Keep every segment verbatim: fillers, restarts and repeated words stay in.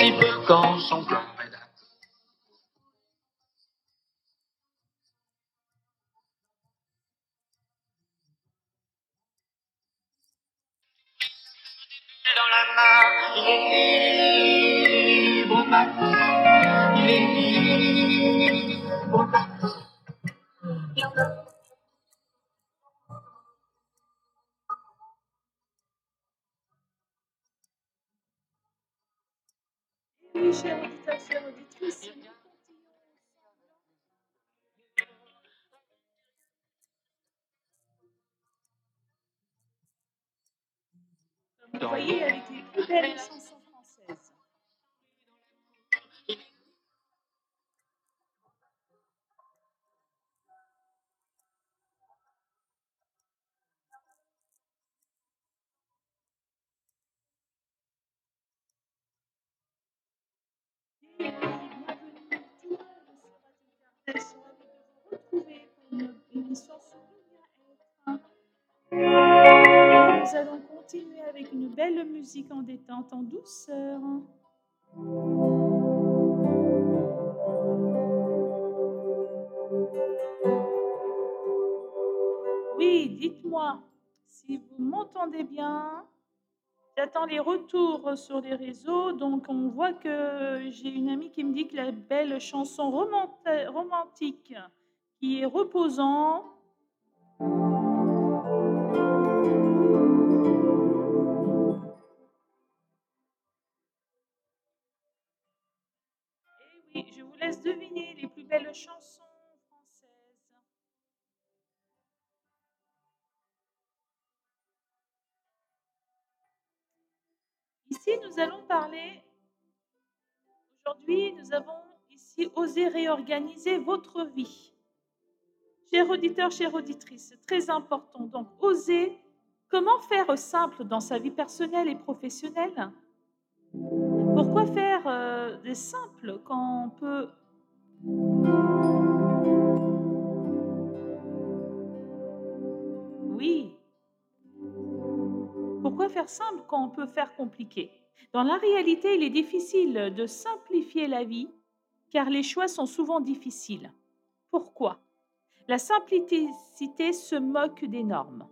petit peu quand son plan est d'accord. Dans la main, il est libre au matin, il est libre au matin. Oui, chers auditeurs, chères auditrices, nous continuons ensemble, comme vous voyez, avec les plus belles chansons françaises. Et oui, bienvenue tout le monde sur Radio Carnet. Je suis ravie de vous retrouver pour une émission sur le bien-être. Et nous allons continuer avec une belle musique en détente, en douceur. Oui, dites-moi si vous m'entendez bien. J'attends les retours sur les réseaux. Donc, on voit que j'ai une amie qui me dit que la belle chanson romanta- romantique qui est reposant. Et oui, je vous laisse deviner les plus belles chansons françaises. Ici, nous allons parler. Aujourd'hui, nous avons ici osé réorganiser votre vie. Chers auditeurs, chères auditrices, c'est très important. Donc, oser. Comment faire simple dans sa vie personnelle et professionnelle? Pourquoi faire euh, des simples quand on peut... Oui. Pourquoi faire simple quand on peut faire compliqué? Dans la réalité, il est difficile de simplifier la vie car les choix sont souvent difficiles. Pourquoi? La simplicité se moque des normes,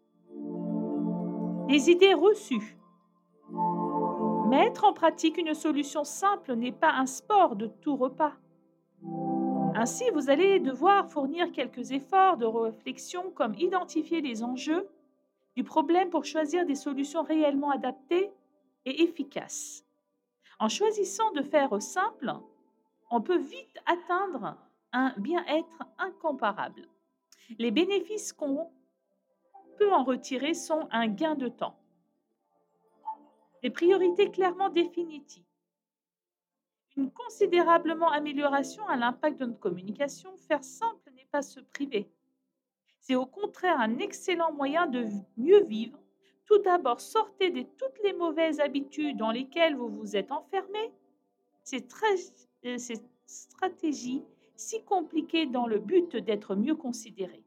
des idées reçues. Mettre en pratique une solution simple n'est pas un sport de tout repas. Ainsi, vous allez devoir fournir quelques efforts de réflexion comme identifier les enjeux du problème pour choisir des solutions réellement adaptées et efficaces. En choisissant de faire simple, on peut vite atteindre un bien-être incomparable. Les bénéfices qu'on peut en retirer sont un gain de temps, des priorités clairement définies, une considérablement amélioration à l'impact de notre communication. Faire simple n'est pas se priver. C'est au contraire un excellent moyen de mieux vivre. Tout d'abord, sortez de toutes les mauvaises habitudes dans lesquelles vous vous êtes enfermé. C'est très, euh, ces stratégies si compliquées dans le but d'être mieux considéré.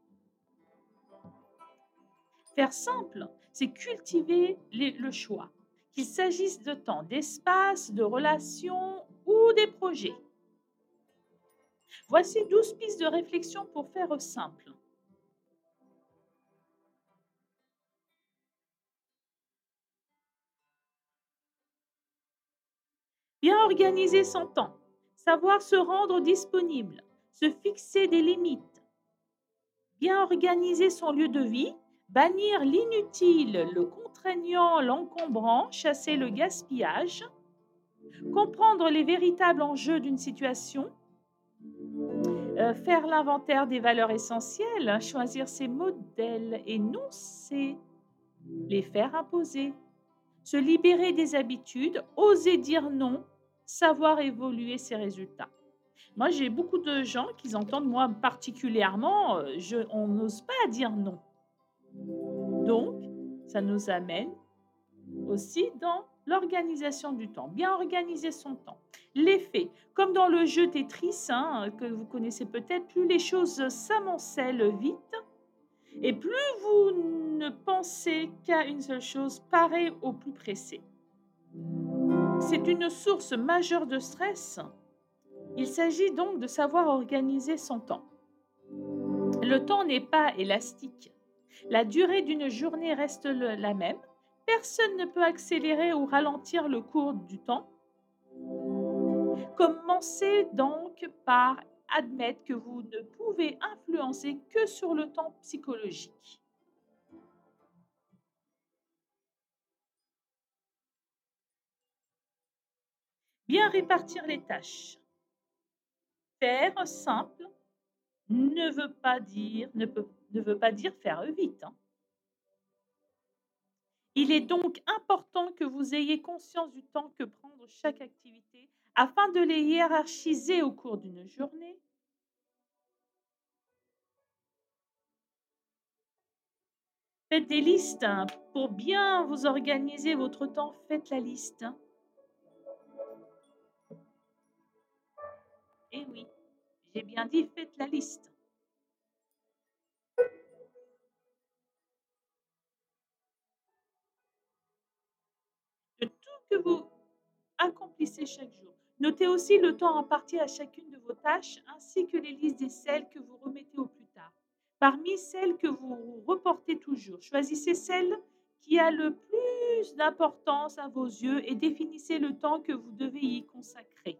Faire simple, c'est cultiver les- le choix, qu'il s'agisse de temps, d'espace, de relations ou des projets. Voici douze pistes de réflexion pour faire simple. Bien organiser son temps, savoir se rendre disponible, se fixer des limites. Bien organiser son lieu de vie, bannir l'inutile, le contraignant, l'encombrant, chasser le gaspillage, comprendre les véritables enjeux d'une situation, euh, faire l'inventaire des valeurs essentielles, choisir ses modèles et non ses, les faire imposer, se libérer des habitudes, oser dire non, savoir évoluer ses résultats. Moi, j'ai beaucoup de gens qui entendent, moi particulièrement, euh, je, on n'ose pas dire non. Donc, ça nous amène aussi dans l'organisation du temps, bien organiser son temps. L'effet, comme dans le jeu Tetris, hein, que vous connaissez peut-être, plus les choses s'amoncellent vite et plus vous ne pensez qu'à une seule chose, parer au plus pressé. c'est une source majeure de stress. Il s'agit donc de savoir organiser son temps. Le temps n'est pas élastique. La durée d'une journée reste le- la même. Personne ne peut accélérer ou ralentir le cours du temps. Commencez donc par admettre que vous ne pouvez influencer que sur le temps psychologique. Bien répartir les tâches. Faire simple ne veut pas dire, ne peut- ne veut pas dire faire vite, hein. Il est donc important que vous ayez conscience du temps que prendre chaque activité afin de les hiérarchiser au cours d'une journée. Faites des listes, hein. Pour bien vous organiser votre temps, faites la liste, hein. Eh oui, j'ai bien dit, faites la liste de tout que vous accomplissez chaque jour. Notez aussi le temps imparti à chacune de vos tâches ainsi que les listes des celles que vous remettez au plus tard. Parmi celles que vous reportez toujours, choisissez celle qui a le plus d'importance à vos yeux et définissez le temps que vous devez y consacrer.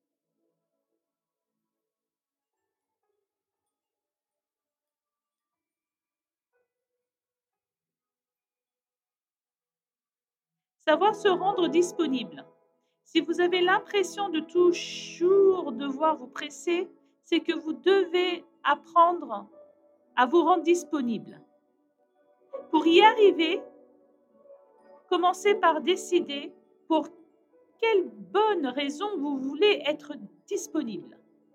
Savoir se rendre disponible. Si vous avez l'impression de toujours devoir vous presser, c'est que vous devez apprendre à vous rendre disponible. Pour y arriver, commencez par décider pour quelle bonne raison vous voulez être disponible.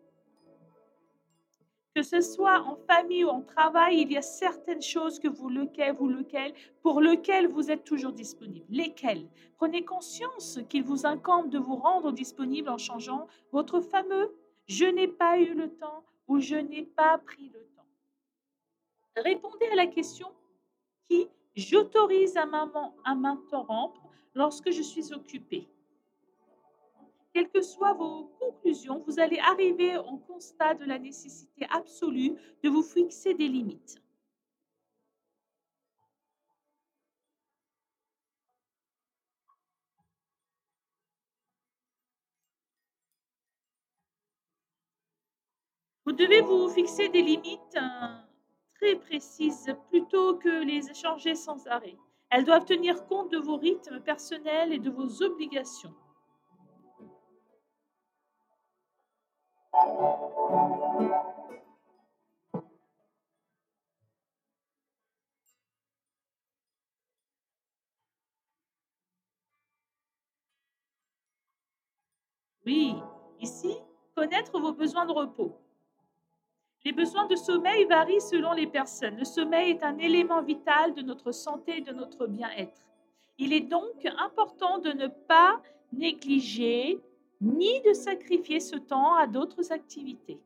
Que ce soit en famille ou en travail, il y a certaines choses que vous lequel, vous lequel, pour lesquelles vous êtes toujours disponible. Lesquelles? Prenez conscience qu'il vous incombe de vous rendre disponible en changeant votre fameux je n'ai pas eu le temps ou je n'ai pas pris le temps. Répondez à la question qui j'autorise à m'interrompre lorsque je suis occupée. Quelles que soient vos conclusions, vous allez arriver au constat de la nécessité absolue de vous fixer des limites. Vous devez vous fixer des limites euh, très précises plutôt que les changer sans arrêt. Elles doivent tenir compte de vos rythmes personnels et de vos obligations. Oui, ici, connaître vos besoins de repos. Les besoins de sommeil varient selon les personnes. Le sommeil est un élément vital de notre santé et de notre bien-être. Il est donc important de ne pas négliger ni de sacrifier ce temps à d'autres activités.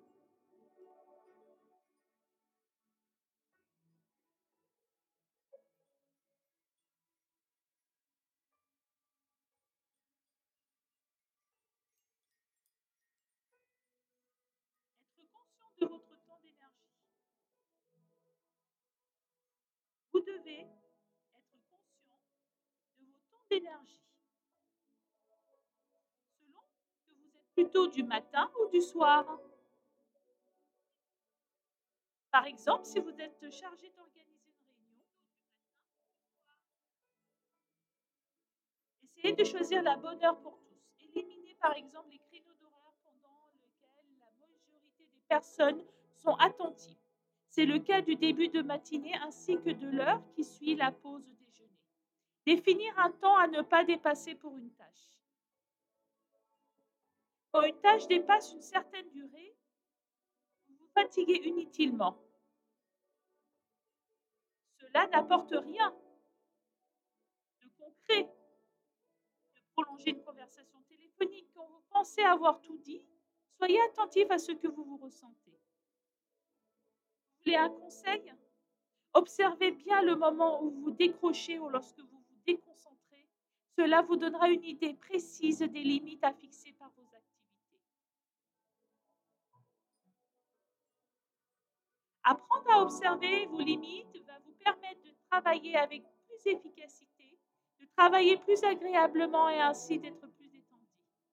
Être conscient de votre temps d'énergie. Vous devez être conscient de vos temps d'énergie. Selon que vous êtes plutôt du matin ou du soir. Par exemple, si vous êtes chargé d'organiser une réunion, essayez de choisir la bonne heure pour tous. Éliminez par exemple les créneaux d'horaire pendant lesquels la majorité des personnes sont attentives. C'est le cas du début de matinée ainsi que de l'heure qui suit la pause déjeuner. Définir un temps à ne pas dépasser pour une tâche. Quand une tâche dépasse une certaine durée, vous vous fatiguez inutilement. Cela n'apporte rien de concret. De prolonger une conversation téléphonique quand vous pensez avoir tout dit, soyez attentif à ce que vous vous ressentez. Vous voulez un conseil? Observez bien le moment où vous décrochez ou lorsque vous vous déconcentrez. Cela vous donnera une idée précise des limites à fixer par vos activités. Apprendre à observer vos limites va vous permettre de travailler avec plus efficacité, de travailler plus agréablement et ainsi d'être plus détendu.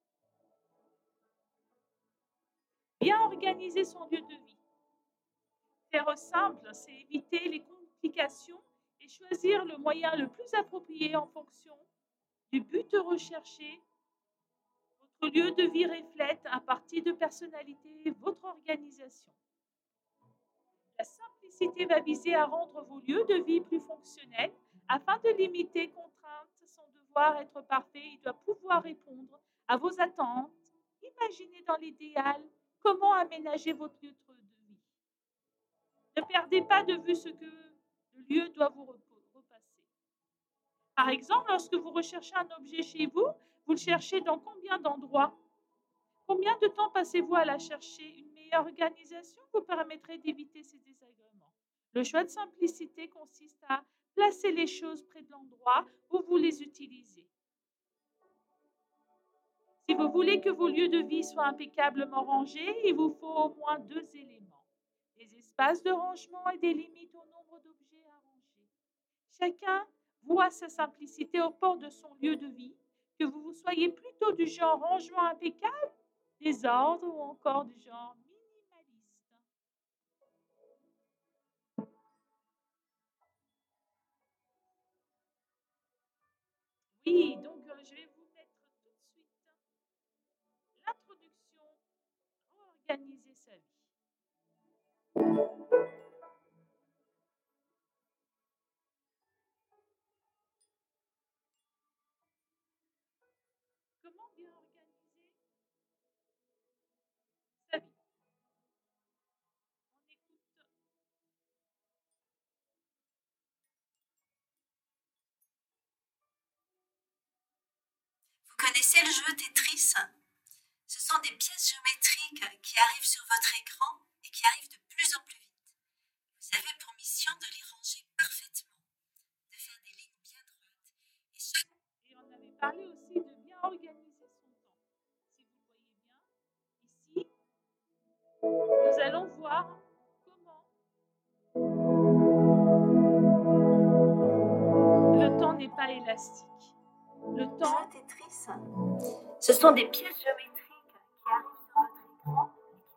Bien organiser son lieu de vie. Faire simple, c'est éviter les complications et choisir le moyen le plus approprié en fonction du but recherché. Votre lieu de vie reflète un parti de personnalité, votre organisation. La simplicité va viser à rendre vos lieux de vie plus fonctionnels afin de limiter contraintes sans devoir être parfait. Il doit pouvoir répondre à vos attentes. Imaginez dans l'idéal comment aménager votre lieu de vie. Ne perdez pas de vue ce que le lieu doit vous repasser. Par exemple, lorsque vous recherchez un objet chez vous, vous le cherchez dans combien d'endroits? Combien de temps passez-vous à la chercher? Une meilleure organisation vous permettrait d'éviter ces désagréments. Le choix de simplicité consiste à placer les choses près de l'endroit où vous les utilisez. Si vous voulez que vos lieux de vie soient impeccablement rangés, il vous faut au moins deux éléments: des espaces de rangement et des limites au nombre d'objets à ranger. Chacun voit sa simplicité au port de son lieu de vie, que vous soyez plutôt du genre rangement impeccable, désordre ou encore du genre minimaliste. Oui, donc euh, je vais vous mettre tout de suite l'introduction à organiser sa vie. Comment bien organiser sa vie? On écoute. Vous connaissez le jeu Tetris? Ce sont des pièces géométriques qui arrivent sur votre écran et qui arrivent de plus en plus vite. Vous avez pour mission de les ranger parfaitement, de faire des lignes bien droites. Et, chaque... et on avait parlé aussi de bien organiser son temps. Si vous le voyez bien, ici, nous allons voir comment le temps n'est pas élastique. Le temps... Le jeu Tetris, ce sont des pièces géométriques qui arrivent sur votre écran.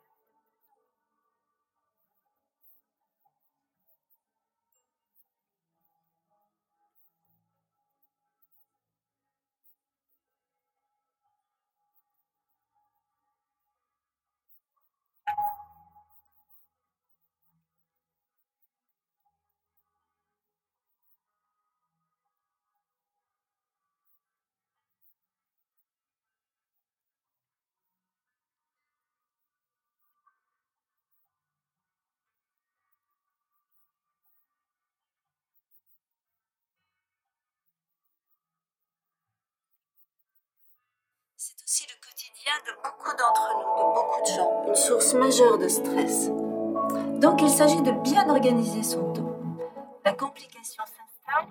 C'est aussi le quotidien de beaucoup d'entre nous, de beaucoup de gens, une source majeure de stress. Donc il s'agit de bien organiser son temps. La complication s'installe.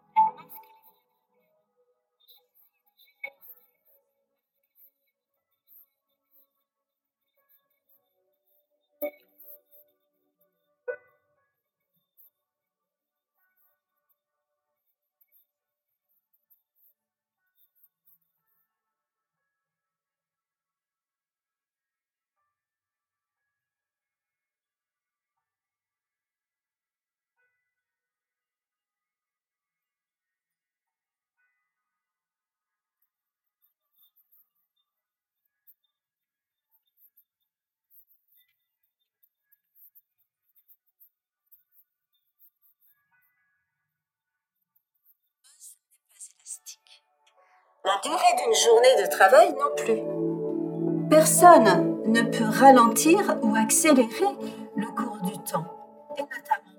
La durée d'une journée de travail non plus. Personne ne peut ralentir ou accélérer le cours du temps, et notamment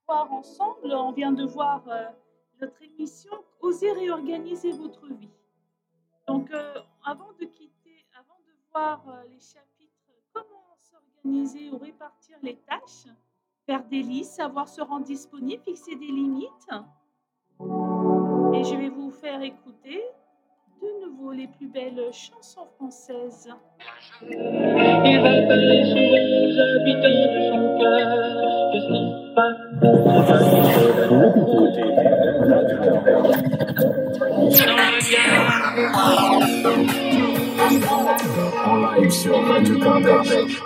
voir ensemble, on vient de voir euh, notre émission Osez réorganiser votre vie. Donc, euh, avant de quitter, avant de voir euh, les chapitres comment s'organiser ou répartir les tâches, faire des listes, savoir se rendre disponible, fixer des limites. Et je vais vous faire écouter de nouveau les plus belles chansons françaises. Il va parler souvent aux habitants de son cœur. Qu'est-ce qui se passe? En live sur Radio Kardec.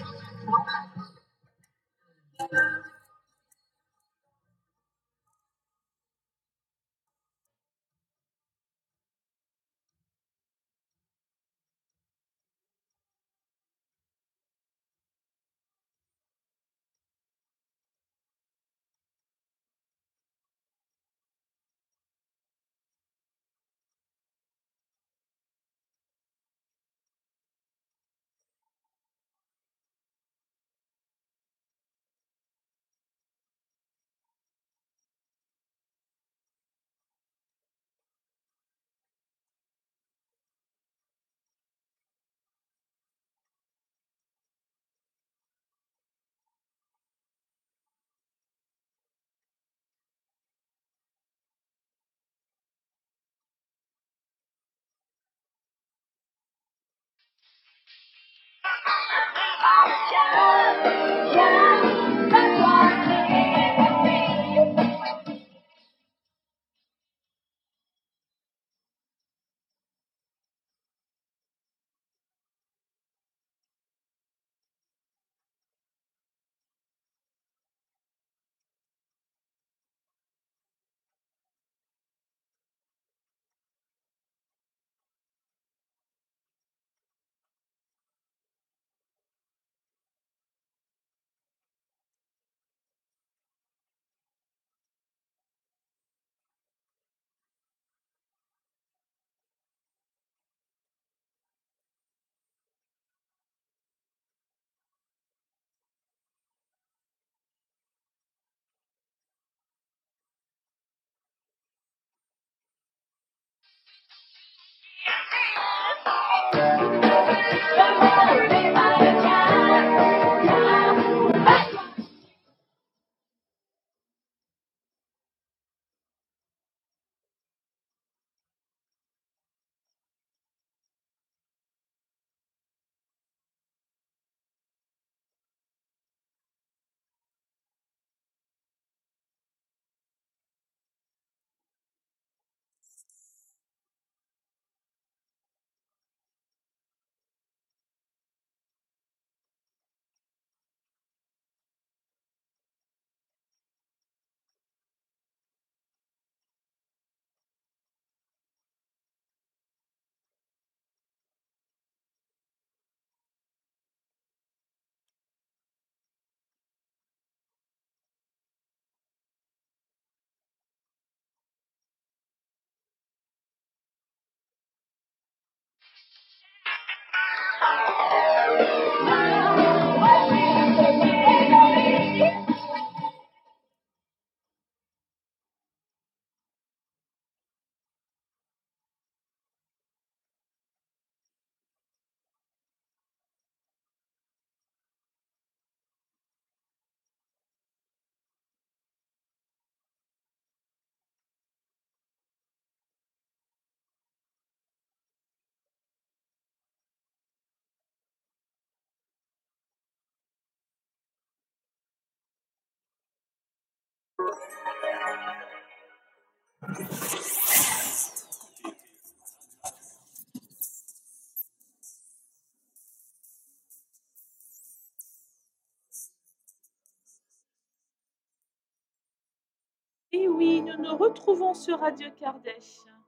Et oui, nous nous retrouvons sur Radio Kardec.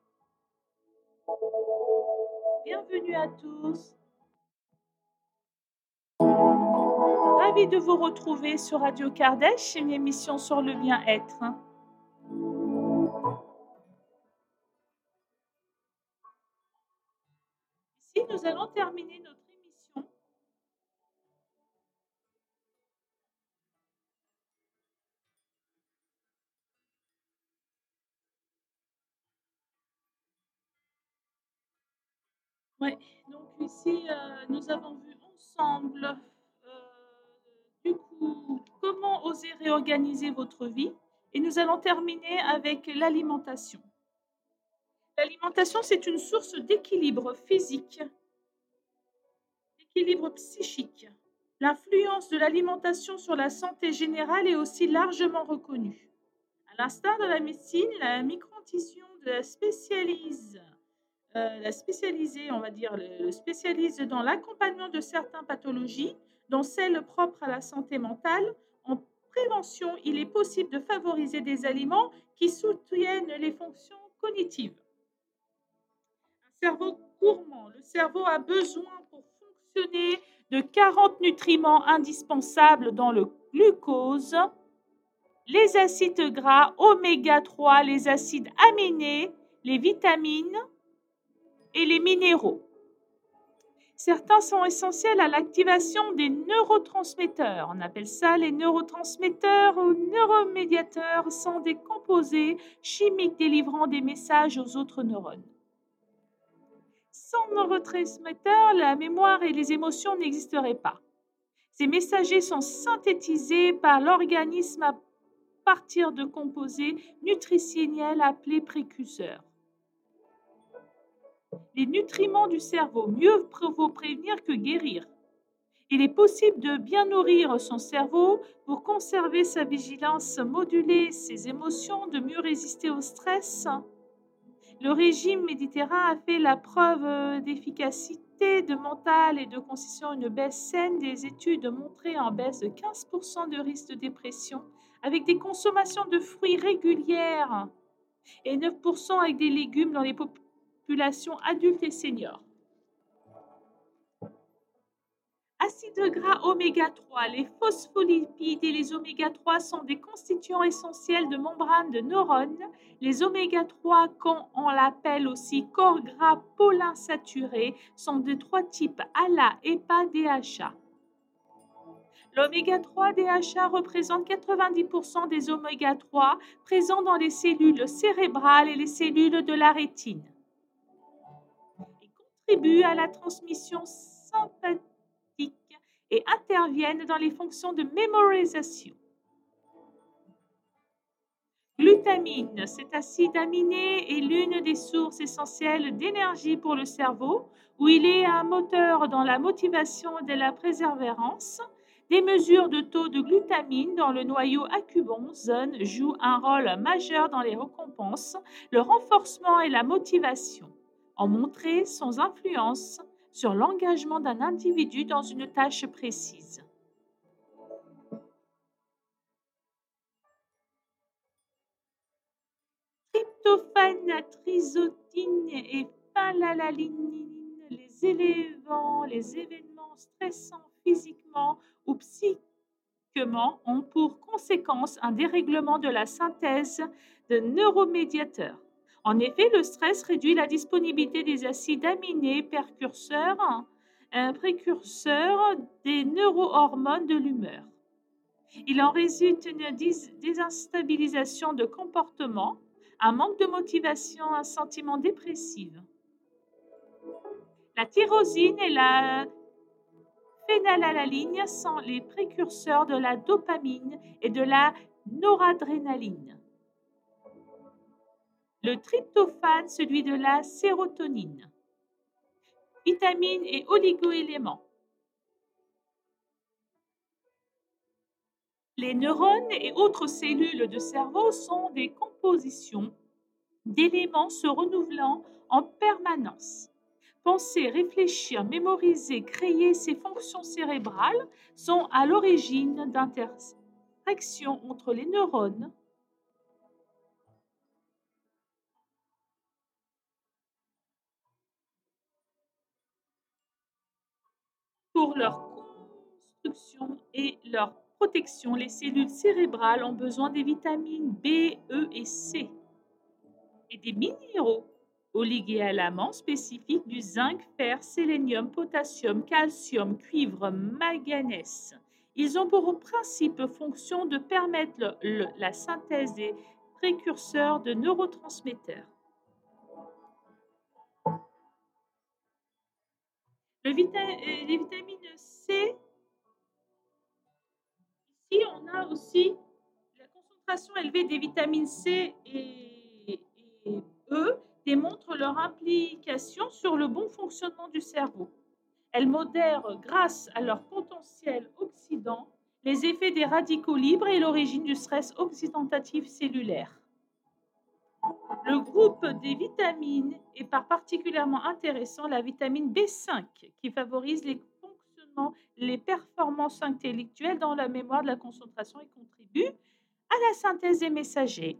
Bienvenue à tous. Ravi de vous retrouver sur Radio Kardec, une émission sur le bien-être. Ici, nous allons terminer notre émission. Ouais, donc ici, euh, nous avons vu ensemble, euh, du coup, comment oser réorganiser votre vie. Et nous allons terminer avec l'alimentation. L'alimentation, c'est une source d'équilibre physique, d'équilibre psychique. L'influence de l'alimentation sur la santé générale est aussi largement reconnue. À l'instar de la médecine, la micronutrition de la spécialise, euh, la spécialisée, on va dire, le le spécialise dans l'accompagnement de certaines pathologies, dont celles propres à la santé mentale. En prévention, il est possible de favoriser des aliments qui soutiennent les fonctions cognitives. Un cerveau gourmand. Le cerveau a besoin pour fonctionner de quarante nutriments indispensables dans le glucose, les acides gras, oméga trois, les acides aminés, les vitamines et les minéraux. Certains sont essentiels à l'activation des neurotransmetteurs. On appelle ça les neurotransmetteurs ou neuromédiateurs, sont des composés chimiques délivrant des messages aux autres neurones. Sans neurotransmetteurs, la mémoire et les émotions n'existeraient pas. Ces messagers sont synthétisés par l'organisme à partir de composés nutritionnels appelés précurseurs. Les nutriments du cerveau, mieux vaut prévenir que guérir. Il est possible de bien nourrir son cerveau pour conserver sa vigilance, moduler ses émotions, de mieux résister au stress. Le régime méditerranéen a fait la preuve d'efficacité de mental et de constitution une baisse saine. Des études montraient en baisse de quinze pour cent de risque de dépression avec des consommations de fruits régulières et neuf pour cent avec des légumes dans les populations adultes et seniors. Acides gras oméga trois, les phospholipides et les oméga trois sont des constituants essentiels de membranes de neurones. Les oméga trois, comme on l'appelle aussi corps gras polyinsaturés, sont de trois types A L A, E P A, D H A. L'oméga trois D H A représente quatre-vingt-dix pour cent des oméga trois présents dans les cellules cérébrales et les cellules de la rétine. Ils contribuent à la transmission sympathique et interviennent dans les fonctions de mémorisation. Glutamine, cet acide aminé est l'une des sources essentielles d'énergie pour le cerveau, où il est un moteur dans la motivation et de la persévérance. Des mesures de taux de glutamine dans le noyau accumbens zone jouent un rôle majeur dans les récompenses, le renforcement et la motivation, ont montré son influence sur l'engagement d'un individu dans une tâche précise. Tryptophane, trisotine et phenalalanine, les éléments, les événements stressants physiquement ou psychiquement ont pour conséquence un dérèglement de la synthèse de neuromédiateurs. En effet, le stress réduit la disponibilité des acides aminés précurseurs, un précurseur des neurohormones de l'humeur. Il en résulte une désinstabilisation de comportement, un manque de motivation, un sentiment dépressif. La tyrosine et la phénylalanine sont les précurseurs de la dopamine et de la noradrénaline. Le tryptophane, celui de la sérotonine. Vitamines et oligoéléments. Les neurones et autres cellules de cerveau sont des compositions d'éléments se renouvelant en permanence. Penser, réfléchir, mémoriser, créer ces fonctions cérébrales sont à l'origine d'interactions entre les neurones pour leur construction et leur protection. Les cellules cérébrales ont besoin des vitamines B, E et C et des minéraux oligoéléments spécifiques du zinc, fer, sélénium, potassium, calcium, cuivre, manganèse. Ils ont pour principe fonction de permettre le, le, la synthèse des précurseurs de neurotransmetteurs. Le vita- euh, les vitamines C, ici, on a aussi la concentration élevée des vitamines C et, et E démontre leur implication sur le bon fonctionnement du cerveau. Elles modèrent, grâce à leur potentiel oxydant, les effets des radicaux libres et l'origine du stress oxydatif cellulaire. Le groupe des vitamines est par particulièrement intéressant la vitamine B cinq qui favorise les fonctionnements, les performances intellectuelles dans la mémoire de la concentration et contribue à la synthèse des messagers.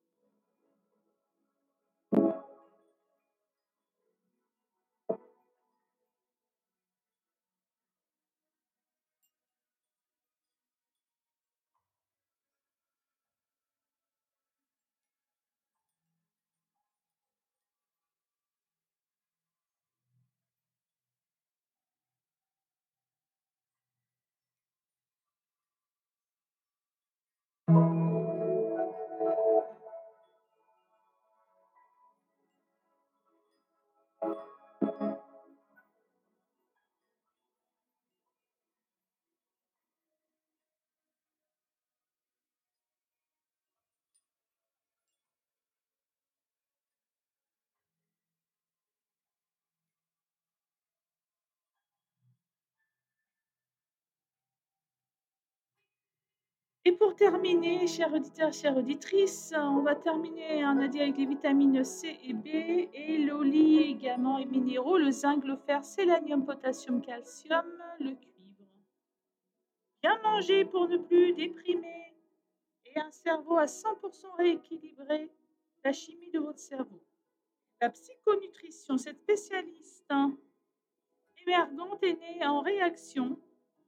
Et pour terminer, chers auditeurs, chères auditrices, on va terminer, on a dit, avec les vitamines C et B et l'oli également et minéraux, le zinc, le fer, sélénium, potassium, calcium, le cuivre. Bien manger pour ne plus déprimer et un cerveau à cent pour cent rééquilibré, la chimie de votre cerveau. La psychonutrition, cette spécialiste hein, émergente est née en réaction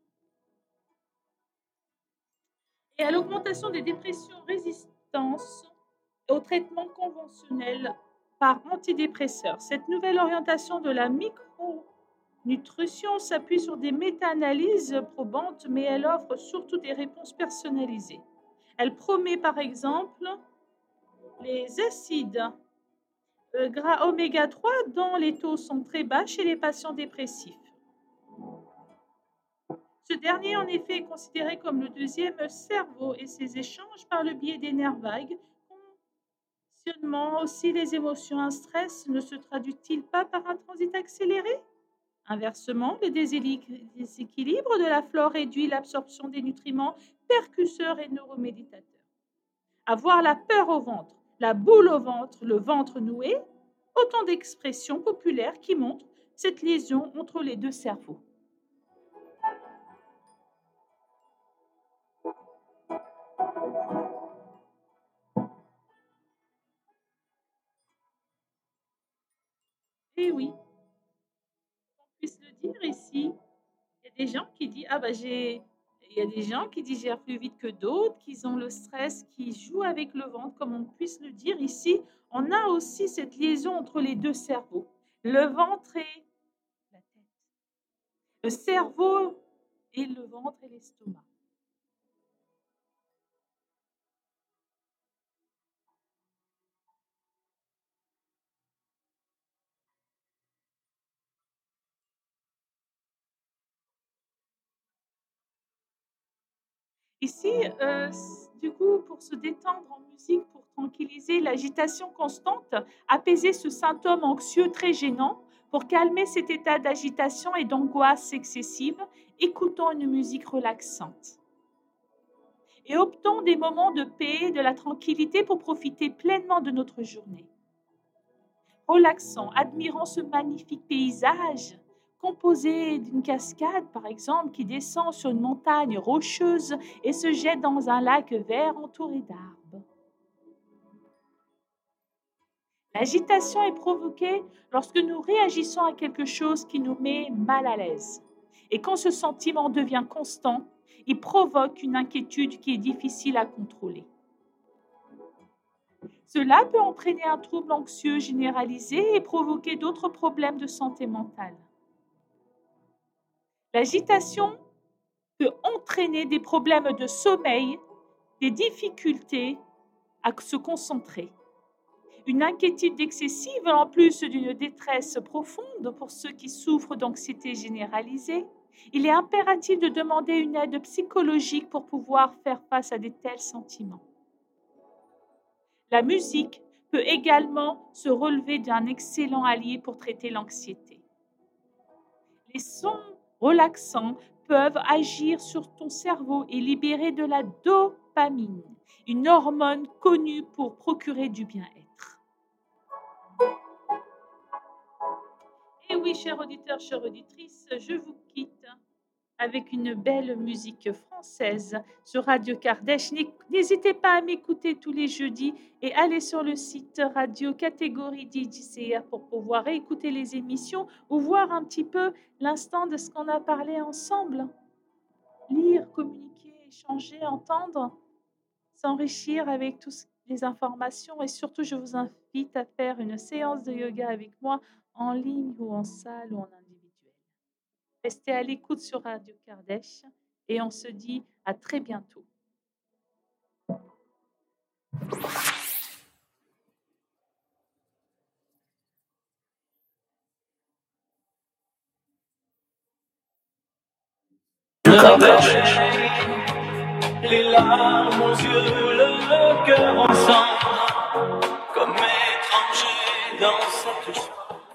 et à l'augmentation des dépressions résistance au traitement conventionnel par antidépresseurs. Cette nouvelle orientation de la micronutrition s'appuie sur des méta-analyses probantes, mais elle offre surtout des réponses personnalisées. Elle promet par exemple les acides euh, gras oméga trois dont les taux sont très bas chez les patients dépressifs. Ce dernier, en effet, est considéré comme le deuxième cerveau et ses échanges par le biais des nerfs vagues. Fonctionnement aussi les émotions, un stress ne se traduit-il pas par un transit accéléré? Inversement, le déséquilibre de la flore réduit l'absorption des nutriments percusseurs et neuroméditateurs. Avoir la peur au ventre, la boule au ventre, le ventre noué, autant d'expressions populaires qui montrent cette liaison entre les deux cerveaux. Et oui, qu'on puisse le dire ici, il y a des gens qui disent ah bah j'ai il y a des gens qui digèrent plus vite que d'autres, qui ont le stress, qui jouent avec le ventre, comme on puisse le dire ici. On a aussi cette liaison entre les deux cerveaux, le ventre et la tête, le cerveau et le ventre et l'estomac. Ici, euh, du coup, pour se détendre en musique, pour tranquilliser l'agitation constante, apaiser ce symptôme anxieux très gênant, pour calmer cet état d'agitation et d'angoisse excessive, écoutons une musique relaxante. Et optons des moments de paix, de la tranquillité pour profiter pleinement de notre journée. Relaxons, admirons ce magnifique paysage, composé d'une cascade, par exemple, qui descend sur une montagne rocheuse et se jette dans un lac vert entouré d'arbres. L'agitation est provoquée lorsque nous réagissons à quelque chose qui nous met mal à l'aise. Et quand ce sentiment devient constant, il provoque une inquiétude qui est difficile à contrôler. Cela peut entraîner un trouble anxieux généralisé et provoquer d'autres problèmes de santé mentale. L'agitation peut entraîner des problèmes de sommeil, des difficultés à se concentrer. Une inquiétude excessive, en plus d'une détresse profonde pour ceux qui souffrent d'anxiété généralisée. Il est impératif de demander une aide psychologique pour pouvoir faire face à de tels sentiments. La musique peut également se relever d'un excellent allié pour traiter l'anxiété. Les sons relaxants peuvent agir sur ton cerveau et libérer de la dopamine, une hormone connue pour procurer du bien-être. Et oui, chers auditeurs, chères auditrices, je vous quitte avec une belle musique française sur Radio Kardec. N'hésitez pas à m'écouter tous les jeudis et allez sur le site Radio Catégorie D J C R pour pouvoir écouter les émissions ou voir un petit peu l'instant de ce qu'on a parlé ensemble. Lire, communiquer, échanger, entendre, s'enrichir avec toutes les informations et surtout, je vous invite à faire une séance de yoga avec moi en ligne ou en salle ou en individuel. Restez à l'écoute sur Radio Kardec et on se dit à très bientôt. Les larmes aux yeux, le cœur ensemble, comme étranger dans cette joie.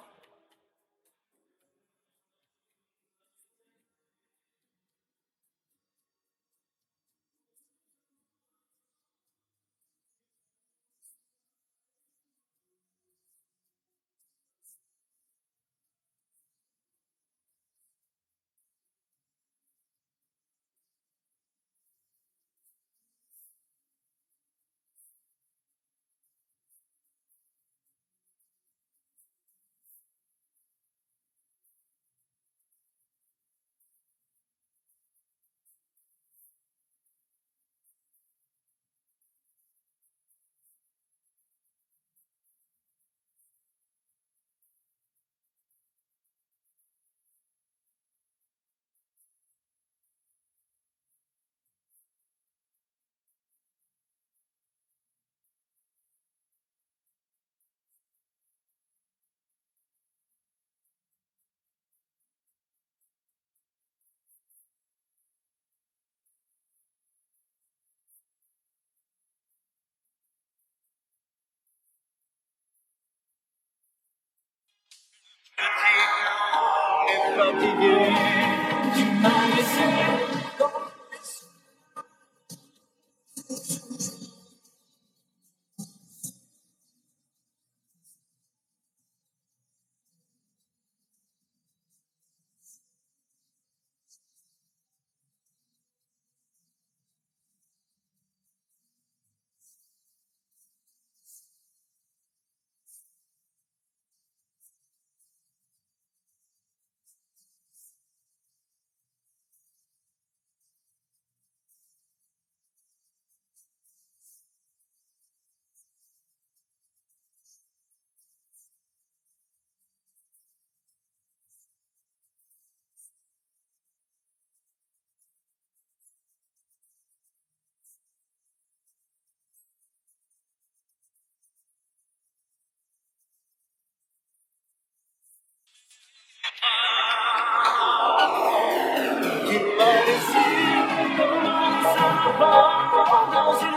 Fatigué, tu m'as laissé dans tu m'as laissé comme un savant dans une